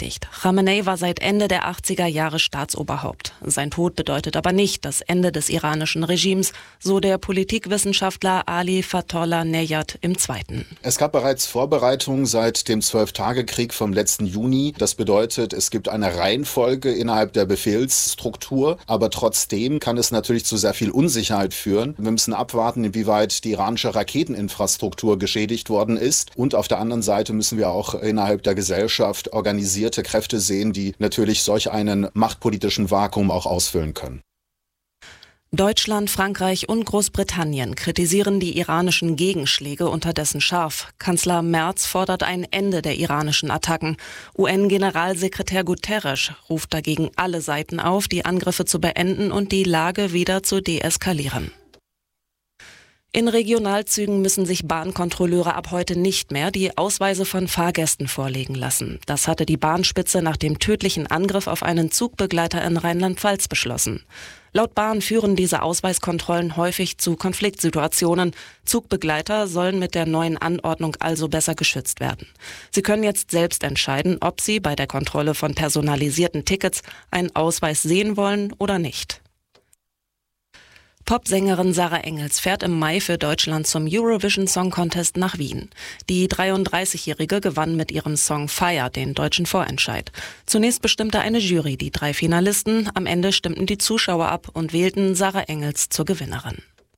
bestätigt. Khamenei war seit Ende der 80er Jahre Staatsoberhaupt. Sein Tod bedeutet aber nicht das Ende des iranischen Regimes, so der Politikwissenschaftler Ali Fatollah Nejad im Zweiten. Es gab bereits Vorbereitungen seit dem 12-Tage-Krieg vom letzten Juni. Das bedeutet, es gibt eine Reihenfolge innerhalb der Befehlsstruktur, aber trotzdem kann es natürlich zu sehr viel Unsicherheit führen. Wir müssen abwarten, inwieweit die iranische Raketeninfrastruktur geschädigt worden ist. Und auf der anderen Seite müssen wir auch innerhalb der Gesellschaft organisierte Kräfte sehen, die natürlich solch einen machtpolitischen Vakuum auch ausfüllen können. Deutschland, Frankreich und Großbritannien kritisieren die iranischen Gegenschläge unterdessen scharf. Kanzler Merz fordert ein Ende der iranischen Attacken. UN-Generalsekretär Guterres ruft dagegen alle Seiten auf, die Angriffe zu beenden und die Lage wieder zu deeskalieren. In Regionalzügen müssen sich Bahnkontrolleure ab heute nicht mehr die Ausweise von Fahrgästen vorlegen lassen. Das hatte die Bahnspitze nach dem tödlichen Angriff auf einen Zugbegleiter in Rheinland-Pfalz beschlossen. Laut Bahn führen diese Ausweiskontrollen häufig zu Konfliktsituationen. Zugbegleiter sollen mit der neuen Anordnung also besser geschützt werden. Sie können jetzt selbst entscheiden, ob sie bei der Kontrolle von personalisierten Tickets einen Ausweis sehen wollen oder nicht. Popsängerin Sarah Engels fährt im Mai für Deutschland zum Eurovision Song Contest nach Wien. Die 33-Jährige gewann mit ihrem Song Fire den deutschen Vorentscheid. Zunächst bestimmte eine Jury die 3 Finalisten, am Ende stimmten die Zuschauer ab und wählten Sarah Engels zur Gewinnerin.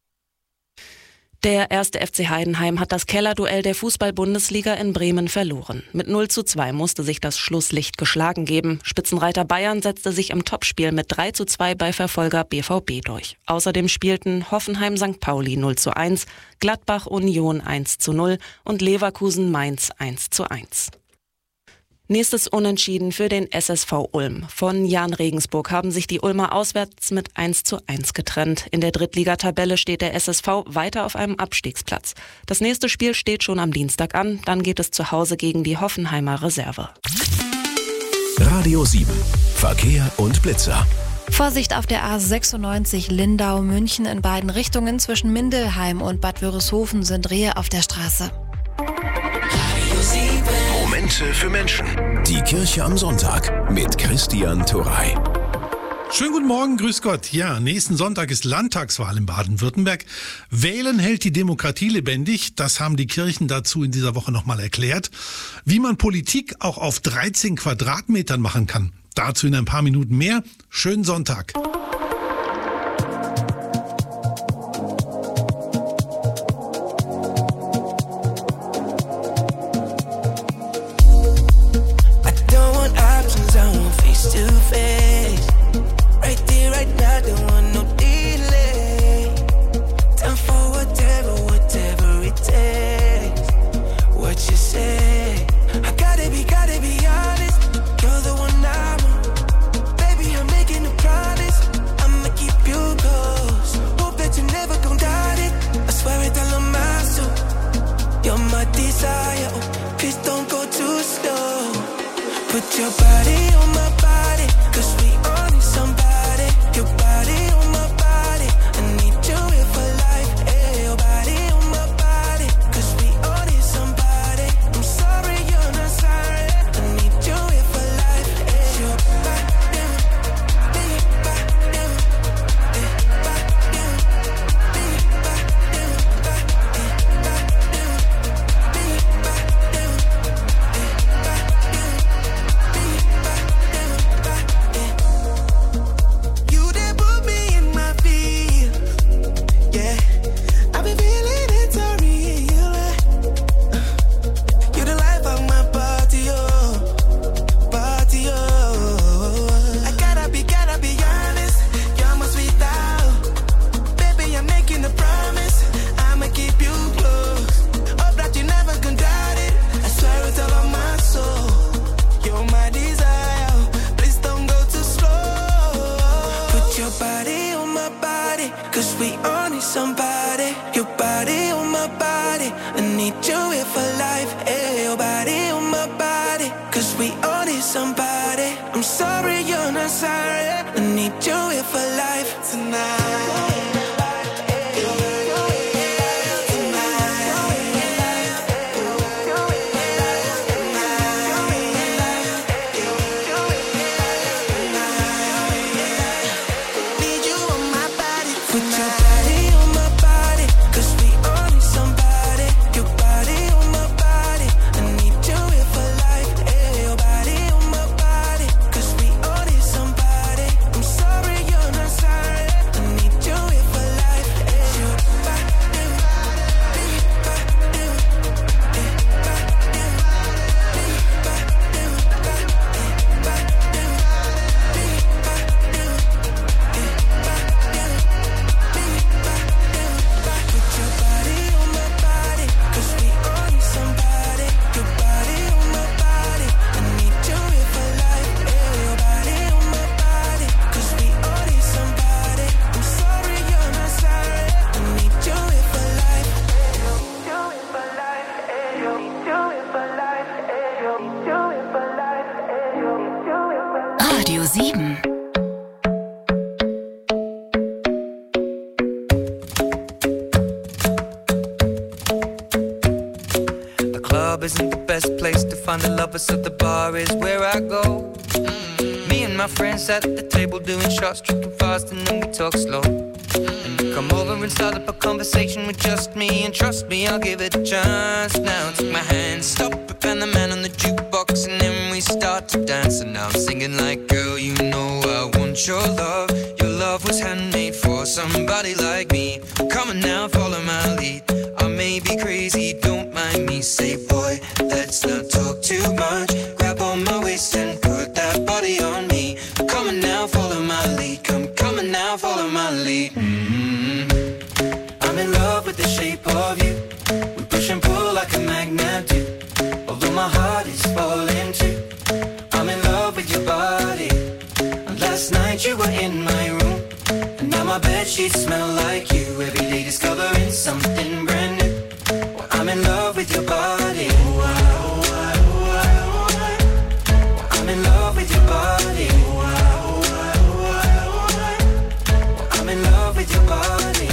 Der 1. FC Heidenheim hat das Kellerduell der Fußball-Bundesliga in Bremen verloren. Mit 0:2 musste sich das Schlusslicht geschlagen geben. Spitzenreiter Bayern setzte sich im Topspiel mit 3:2 bei Verfolger BVB durch. Außerdem spielten Hoffenheim St. Pauli 0:1, Gladbach Union 1:0 und Leverkusen Mainz 1:1. Nächstes Unentschieden für den SSV Ulm. Von Jan Regensburg haben sich die Ulmer auswärts mit 1:1 getrennt. In der Drittligatabelle steht der SSV weiter auf einem Abstiegsplatz. Das nächste Spiel steht schon am Dienstag an. Dann geht es zu Hause gegen die Hoffenheimer Reserve. Radio 7. Verkehr und Blitzer. Vorsicht auf der A96 Lindau-München in beiden Richtungen. Zwischen Mindelheim und Bad Wörishofen sind Rehe auf der Straße. Momente für Menschen. Die Kirche am Sonntag mit Christian Turrey. Schönen guten Morgen, grüß Gott. Ja, nächsten Sonntag ist Landtagswahl in Baden-Württemberg. Wählen hält die Demokratie lebendig. Das haben die Kirchen dazu in dieser Woche nochmal erklärt. Wie man Politik auch auf 13 Quadratmetern machen kann. Dazu in ein paar Minuten mehr. Schönen Sonntag. Put your body on my body, 'cause we all need somebody. Your body on my body, I need you here for life. Hey, your body on my body, 'cause we all need somebody. I'm sorry you're not sorry, I need you here for life. Hey, your body, somebody. Your body on my body, I need you here for life. Hey, your body on my body, 'cause we all need somebody. I'm sorry you're not sorry, I need you here for life tonight. Radio 7. The club isn't the best place to find the lovers, so the bar is where I go. Me and my friends sat at the table doing shots, drinking fast, and then we talk slow. And you come over and start up a conversation with just me, and trust me, I'll give it a chance. Now take my hand, stop it, and the man on the jukebox, and then we start to dance. And now I'm singing like, girl, you know I want your love. Your love was handmade for somebody like me. Come on now, follow my lead. I may be crazy, don't mind me. Say, boy, let's not talk too much. Grab on my waist and put that body on me. Come on now, follow my lead. Come on now, follow my lead. I'm in love with the shape of you. We push and pull like a magnet do. Although my heart is falling too. I'm in love with your body. And last night you were in my room, and now my bedsheets smell like you. Every day discovering something brand new. Well, I'm in love with your body. I'm in love with your body. I'm in love with your body.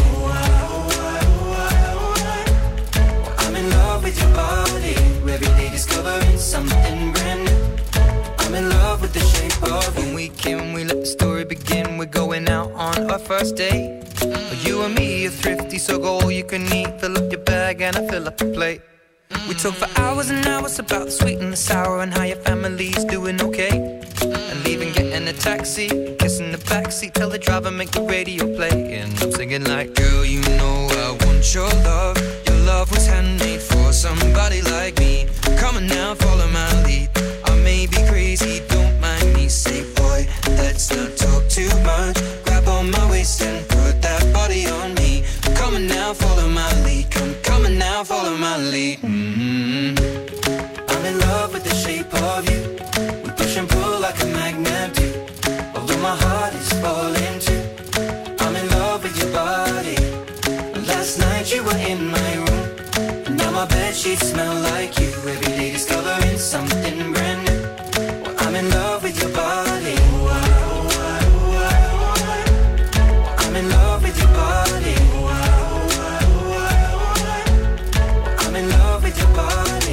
I'm in love with your body. Every day discovering something brand new. I'm in love with the shape of you. When we came, we let the story begin. We're going out on our first date. You and me are thrifty, so go all you can eat. Fill up your bag and I fill up the plate. We talk for hours and hours about the sweet and the sour, and how your family's doing okay. And leaving, getting a taxi, kissing the backseat, tell the driver make the radio play. And I'm singing like, girl, you know I want your love. Your love was handmade for somebody like me. Come on now, follow my lead. I may be crazy, don't mind me. Say, boy, let's not talk too much. Grab on my waist and put that body on me. Come on now, follow my lead. Come on now, follow my lead. I'm in love with the shape of you. We push and pull like a magnet do. Although my heart is falling too. I'm in love with your body. Last night you were in my room, and now my bedsheets smell like you. Every day discovering something brand new. Well, I'm in love with your body. I'm in love with your body. I'm in love with your body.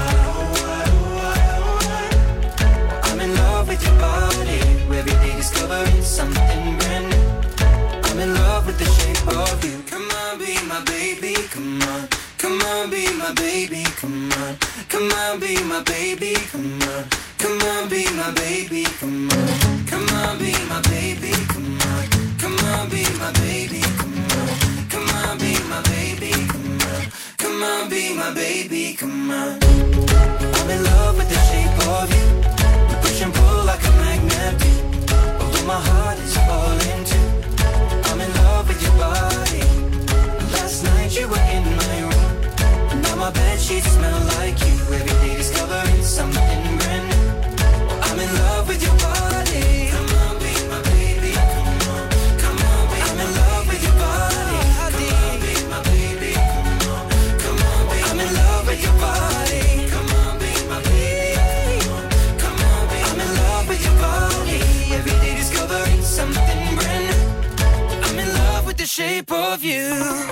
I'm in love with your body. Every day discovering something brand new. I'm in love with the shape of you. Come on, be my baby, come on. Come on, be my baby, come on. Come on, be my baby, come on. Come on, be my baby, come on. Come on, be my baby, come on. Come on, be my baby, come on. Come on, be my baby, come on. Come on, be my baby, come on. I'm in love with the shape of you. We push and pull like a magnet do. Although my heart is falling too. I'm in love with your body. Last night you were in my room, and now my bedsheets smell like you. Every day discovering something brand new. I'm in love with your body. Come on, be my baby. Come on, come on, be I'm in love with your body. Come on, be my baby. Come on, come on, be I'm in love with your body. Come on, be my baby. Come on, be I'm in love with your body. Every day discovering something brand new. I'm in love with the shape of you.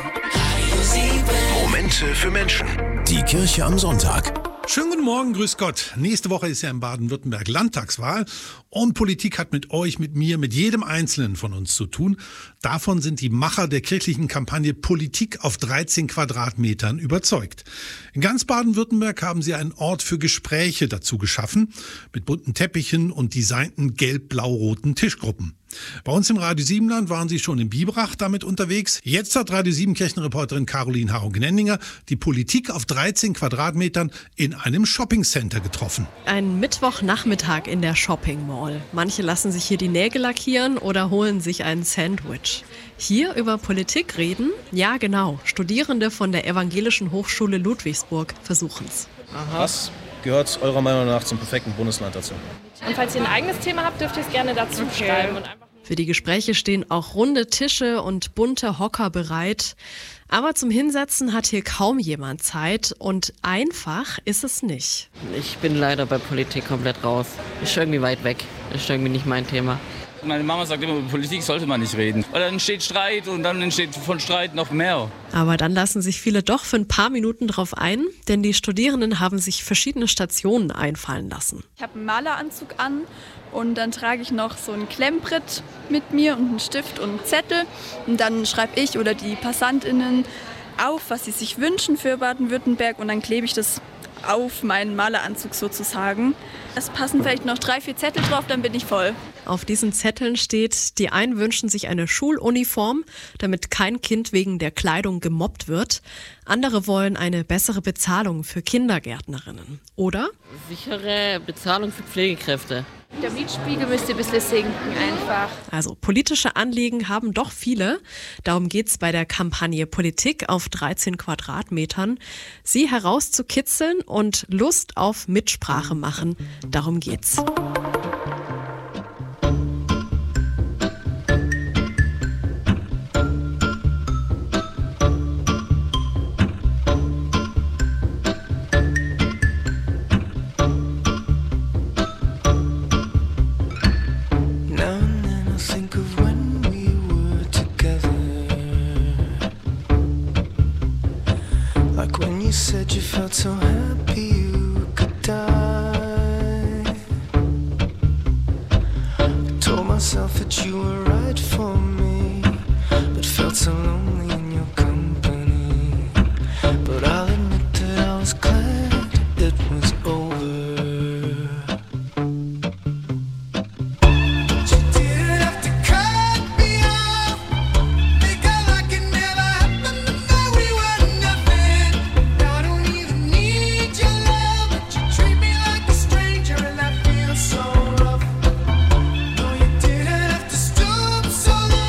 Momente für Menschen. Die Kirche am Sonntag. Schönen guten Morgen, grüß Gott. Nächste Woche ist ja in Baden-Württemberg Landtagswahl und Politik hat mit euch, mit mir, mit jedem Einzelnen von uns zu tun. Davon sind die Macher der kirchlichen Kampagne Politik auf 13 Quadratmetern überzeugt. In ganz Baden-Württemberg haben sie einen Ort für Gespräche dazu geschaffen, mit bunten Teppichen und designten gelb-blau-roten Tischgruppen. Bei uns im Radio 7-Land waren sie schon in Biberach damit unterwegs. Jetzt hat Radio 7 Kirchenreporterin Caroline Harung-Gnendinger die Politik auf 13 Quadratmetern in einem Shoppingcenter getroffen. Ein Mittwochnachmittag in der Shopping Mall. Manche lassen sich hier die Nägel lackieren oder holen sich ein Sandwich. Hier über Politik reden? Ja, genau. Studierende von der Evangelischen Hochschule Ludwigsburg versuchen's. Was gehört eurer Meinung nach zum perfekten Bundesland dazu? Und falls ihr ein eigenes Thema habt, dürft ihr es gerne dazu schreiben. Und für die Gespräche stehen auch runde Tische und bunte Hocker bereit. Aber zum Hinsetzen hat hier kaum jemand Zeit und einfach ist es nicht. Ich bin leider bei Politik komplett raus. Ist irgendwie weit weg. Das ist irgendwie nicht mein Thema. Meine Mama sagt immer, über Politik sollte man nicht reden. Weil dann entsteht Streit und dann entsteht von Streit noch mehr. Aber dann lassen sich viele doch für ein paar Minuten drauf ein, denn die Studierenden haben sich verschiedene Stationen einfallen lassen. Ich habe einen Maleranzug an und dann trage ich noch so ein Klemmbrett mit mir und einen Stift und einen Zettel. Und dann schreibe ich oder die PassantInnen auf, was sie sich wünschen für Baden-Württemberg und dann klebe ich das auf meinen Maleranzug sozusagen. Es passen vielleicht noch 3-4 Zettel drauf, dann bin ich voll. Auf diesen Zetteln steht, die einen wünschen sich eine Schuluniform, damit kein Kind wegen der Kleidung gemobbt wird. Andere wollen eine bessere Bezahlung für Kindergärtnerinnen. Oder? Sichere Bezahlung für Pflegekräfte. Der Mietspiegel müsste ein bisschen sinken einfach. Also politische Anliegen haben doch viele. Darum geht's bei der Kampagne Politik auf 13 Quadratmetern. Sie herauszukitzeln und Lust auf Mitsprache machen. Darum geht's. You said you felt so happy you could die. I told myself that you were right for me, but felt so lonely in your company. But I'll admit that I was glad it was over. So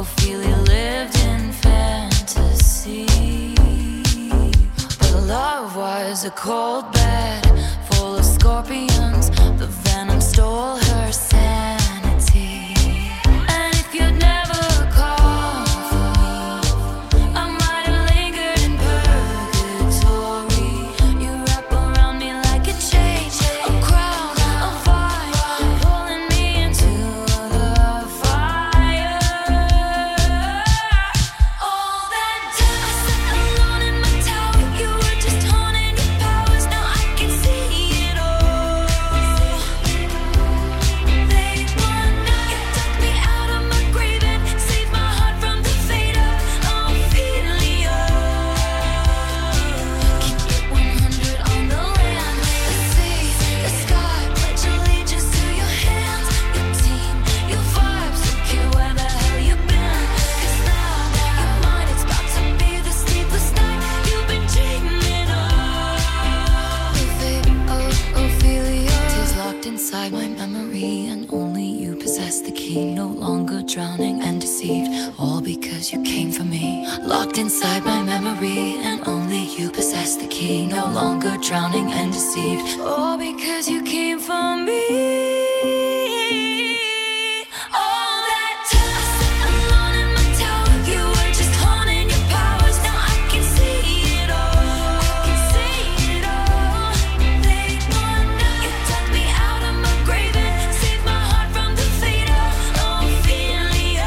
Ophelia lived in fantasy, but love was a cold bed full of scorpions. The venom stole her sanity. And if you'd never called for me, I might have lingered in purgatory. You wrap around me like a chain, a crown, a fire, pulling me into the fire. All that time I sat alone in my tower, you were just honing your powers. Now I can see it all. Late one night, you took me out of my grave and saved my heart from the fate of Ophelia. Keep it 100 on the land, the sea, the sky. Pledge allegiance to your hands, your team, your vibes. Don't care where the hell you've been, 'cause now you're mine. It's about to be the sleepless night you've been dreaming of. The fate of Ophelia is locked inside my memory, and only you possess the key. No longer drowning and deceived, all because you came for me. Locked inside my memory, and only you possess the key. No longer drowning and deceived, all because you came for me. All that time I sat alone in my tower, you were just honing your powers. Now I can see it all. I can see it all. Late one night, you took me out of my grave and saved my heart from the fate of Ophelia.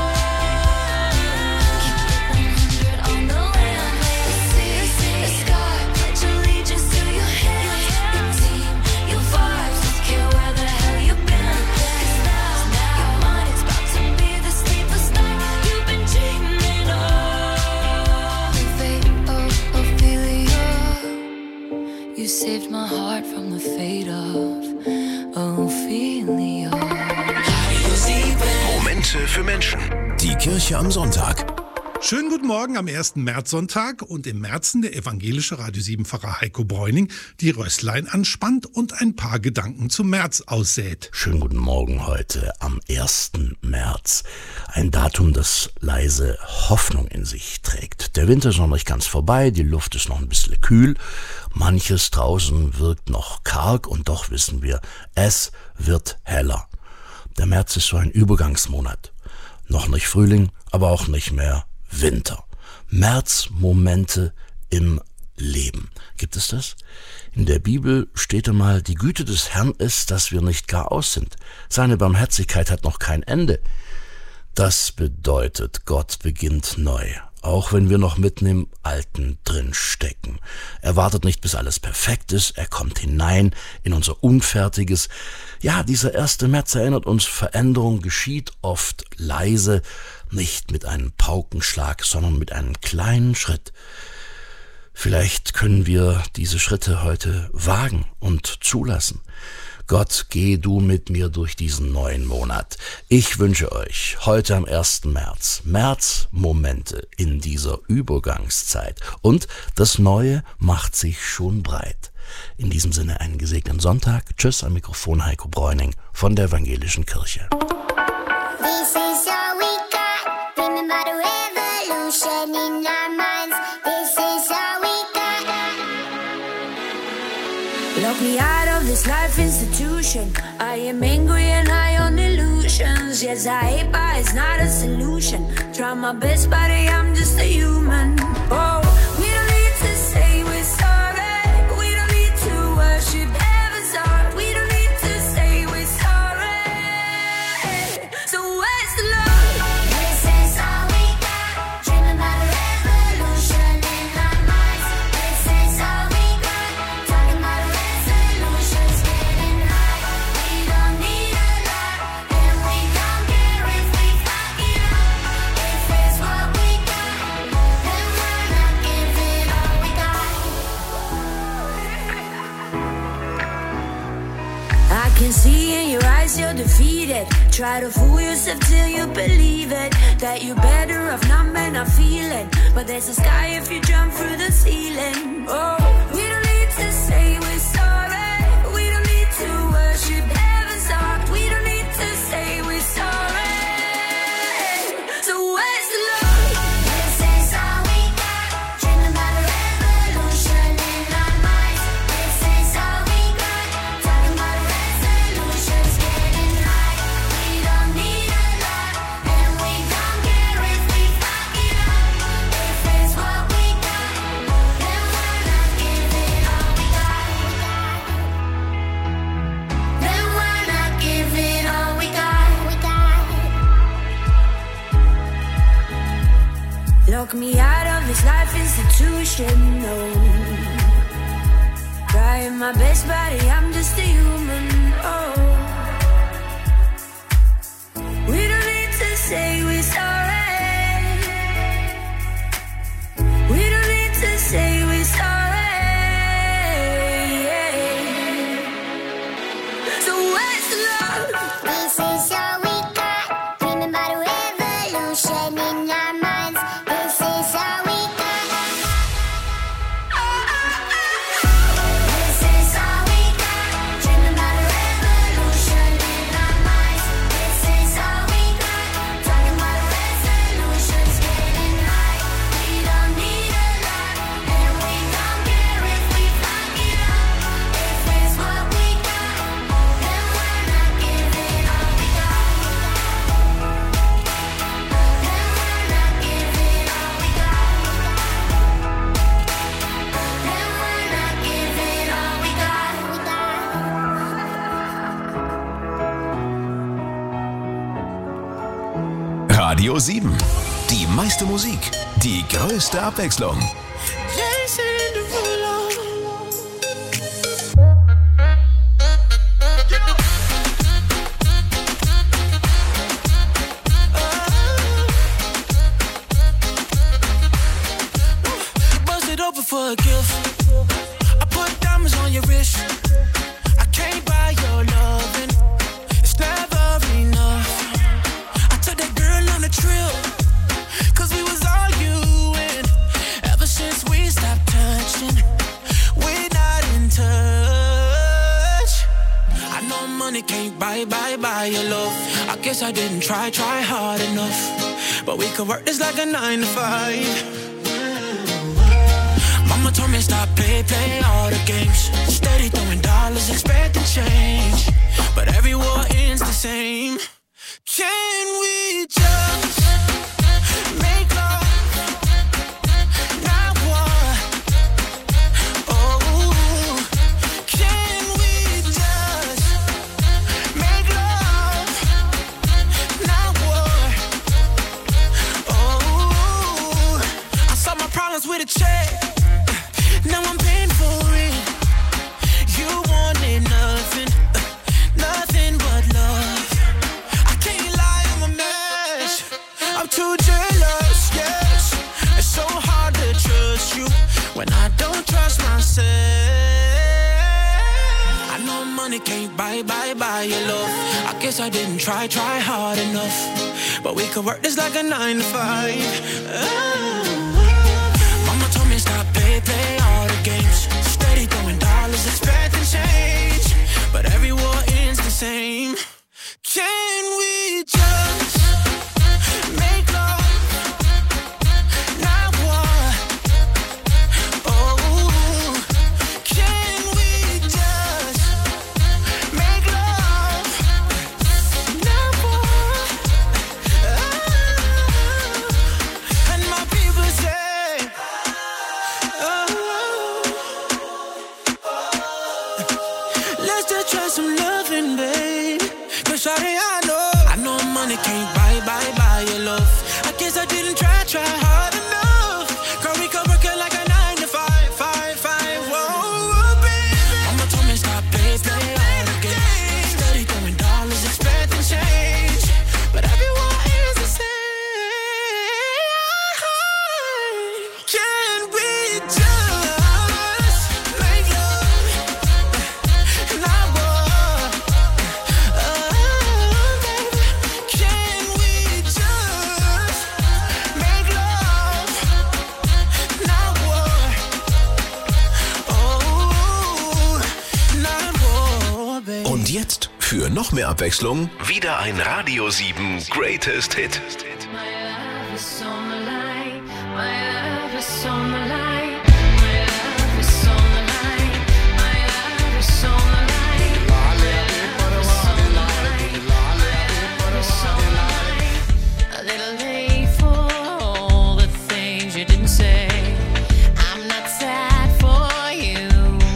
Keep it 100 on the land, the sea, the sky. Pledge allegiance to your hands, your team, your vibes. Don't care where the hell you've been, 'cause now you're mine. It's about to be the sleepless night you've been dreaming of. The fate of Ophelia, you saved my heart from the fate of Ophelia. Momente für Menschen. Die Kirche am Sonntag. Schönen guten Morgen am 1. Märzsonntag und im Märzen der evangelische Radio 7 Pfarrer Heiko Bräuning die Rösslein anspannt und ein paar Gedanken zum März aussät. Schönen guten Morgen heute am 1. März. Ein Datum, das leise Hoffnung in sich trägt. Der Winter ist noch nicht ganz vorbei, die Luft ist noch ein bisschen kühl. Manches draußen wirkt noch karg und doch wissen wir, es wird heller. Der März ist so ein Übergangsmonat. Noch nicht Frühling, aber auch nicht mehr Winter. Märzmomente im Leben. Gibt es das? In der Bibel steht einmal, die Güte des Herrn ist, dass wir nicht gar aus sind. Seine Barmherzigkeit hat noch kein Ende. Das bedeutet, Gott beginnt neu. Auch wenn wir noch mitten im Alten drin stecken. Er wartet nicht, bis alles perfekt ist. Er kommt hinein in unser Unfertiges. Ja, dieser 1. März erinnert uns, Veränderung geschieht oft leise, nicht mit einem Paukenschlag, sondern mit einem kleinen Schritt. Vielleicht können wir diese Schritte heute wagen und zulassen. Gott, geh du mit mir durch diesen neuen Monat. Ich wünsche euch heute am 1. März Märzmomente in dieser Übergangszeit. Und das Neue macht sich schon breit. In diesem Sinne einen gesegneten Sonntag. Tschüss, am Mikrofon Heiko Bräuning von der Evangelischen Kirche. This is all we got. Remember the revolution in our minds. This is all we got. Lock me out of this life institution. I am angry and high on illusions. Yes, I hate, but it's not a solution. Try my best, but I'm just a human. Oh, we don't need to say we're sorry. We don't need to worship heaven's heart. We don't need to say we're sorry. So where's the love? This is all we got. Dreaming about a revolution in our minds. This is all we got. Talking about resolutions, getting high. We don't need a lot, and we don't care if we fuck it up. If it's what we got, then why not give it all we got? I can see in your eyes you're defeated. Try to fool yourself till you believe it. That you're better off not men not feeling. But there's a sky if you jump through the ceiling. Oh, we don't need to say we're sorry. We don't need to worship heaven's heart. We don't need to say we're sorry. So Lock me out of this life institution, no. Trying my best, buddy, I'm just a human, oh. We don't need to say we're sorry. We don't need to say we're sorry. So where's the love? This is all we got. Dreaming about a revolution in our minds. This is all we got. This is all we got. Dreaming about a revolution in our minds. This is all we got. Talking about resolutions, getting high. We don't need a lot, and we don't care if we fuck it up. If it's what we got, then we're not giving all we got. Radio 7. Die meiste Musik, die größte Abwechslung. Bust it open for a gift. I put diamonds on your wrist. I can't buy your loving. It's never enough. I took that girl on a trip. Cause we was arguing. Ever since we stopped touching, we're not in touch. I know money can't buy your love. I guess I didn't try hard enough. But we could work this like a 9 to 5. Mama told me stop play all the games. Steady throwing dollars, expecting change. But every war ends the same. Can we just make love, not war? Oh, can we just make love, not war? Oh, I solved my problems with a check. Now I'm paying for it. You wanted nothing, nothing but love. I can't lie, I'm a mess. I'm too jealous, yes. It's so hard to trust you when I don't trust myself. I know money can't buy your love. I guess I didn't try hard enough. But we could work this like a 9 to 5. Mama told me stop play all the games. Steady throwing dollars, expecting change. But every war ends the same. Can we just make love, not war? Oh, can we just make love, not war? And my people say, let's just try some loving, babe. Cause shawty, I know money can't buy your love. I guess I didn't try hard enough. Girl, we could work it like a 9 to 5. Whoa, baby. Mama told me stop play all the games. Steady throwing dollars, expecting change. But everyone is the same. Can we just make love, not war? Baby, can we just make love, not war? Oh, not war, baby. Und jetzt, für noch mehr Abwechslung, wieder ein Radio 7 Greatest Hit. My love is on the line. My love is on the line. My love is on the line. My love is on the line. My love is on the line. My love is on the line. A little late for all the things you didn't say. I'm not sad for you,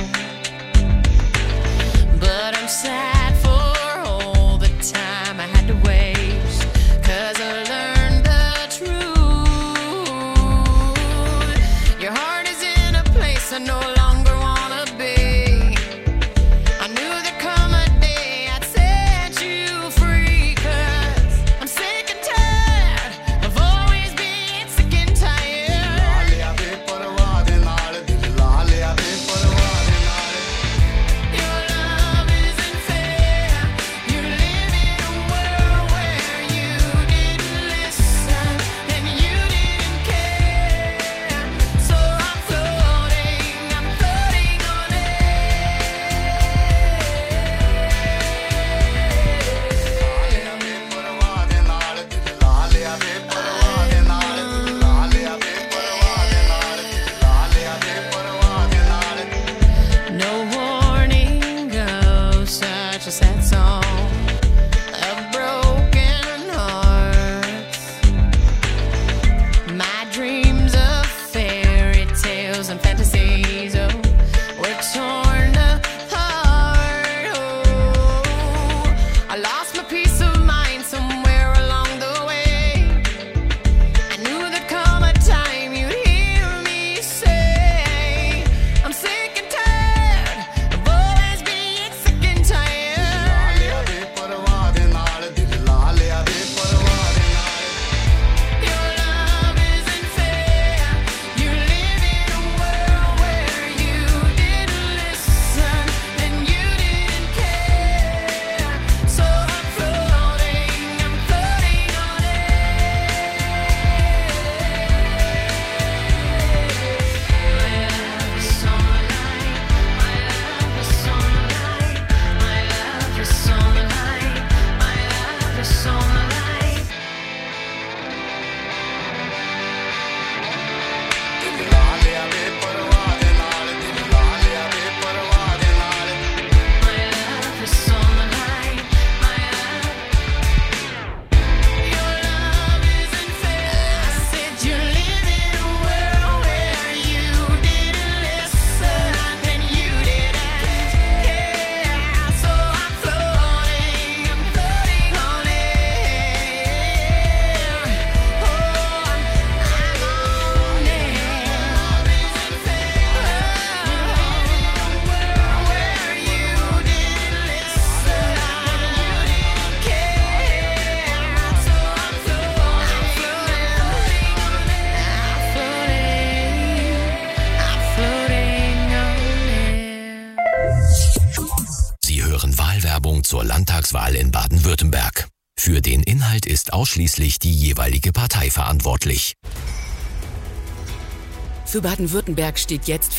but I'm sad for all the time I had to waste. 'Cause I learned the truth. Meinung zur Landtagswahl in Baden-Württemberg. Für den Inhalt ist ausschließlich die jeweilige Partei verantwortlich. Für Baden-Württemberg steht jetzt